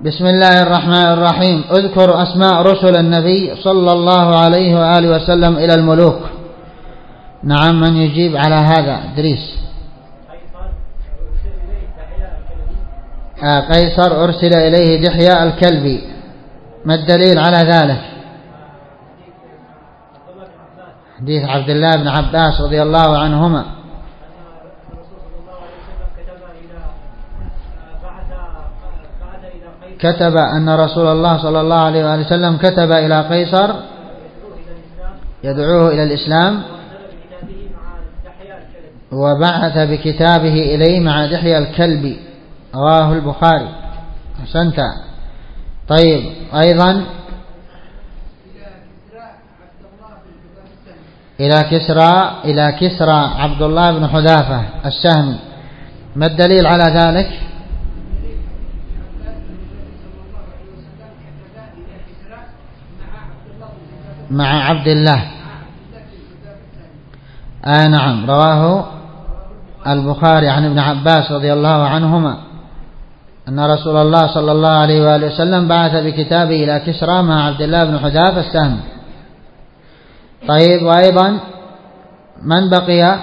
بسم الله الرحمن الرحيم. اذكر أسماء رسل النبي صلى الله عليه وآله وسلم إلى الملوك. نعم، من يجيب على هذا؟ إدريس. قيصر أرسل إليه دحية الكلبي. ما الدليل على ذلك؟ حديث عبد الله بن عباس رضي الله عنهما كتب أن رسول الله صلى الله عليه وآله وسلم كتب إلى قيصر يدعوه إلى الإسلام، وبعث بكتابه إليه مع دحية الكلبي. رواه البخاري. أحسنت. طيب، أيضا إلى كسرى عبد الله بن حذافة السهمي. ما الدليل على ذلك؟ مع عبد الله. نعم، رواه البخاري عن ابن عباس رضي الله عنهما أن رسول الله صلى الله عليه وآله وسلم بعث بكتابه إلى كسرى مع عبد الله بن حذافة السهمي. طيب، وأيضا من بقي؟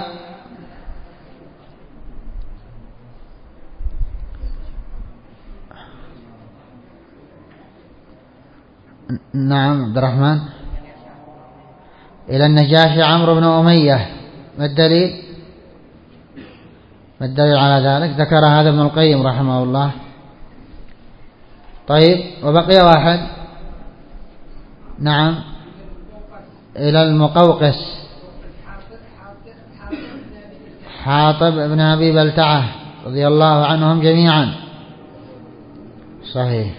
نعم، عبد الرحمن. إلى النجاشي عمرو بن أمية. ما الدليل؟ ما الدليل على ذلك؟ ذكر هذا ابن القيم رحمه الله. طيب، وبقي واحد. نعم، إلى المقوقس حاطب بن أبي بلتعة رضي الله عنهم جميعا. صحيح.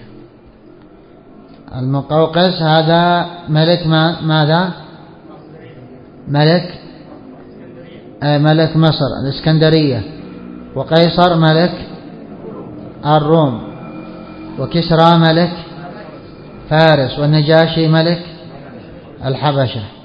المقوقس هذا ملك ماذا؟ ملك مصر الإسكندرية، وقيصر ملك الروم، وكسرى ملك فارس، والنجاشي ملك الحبشة.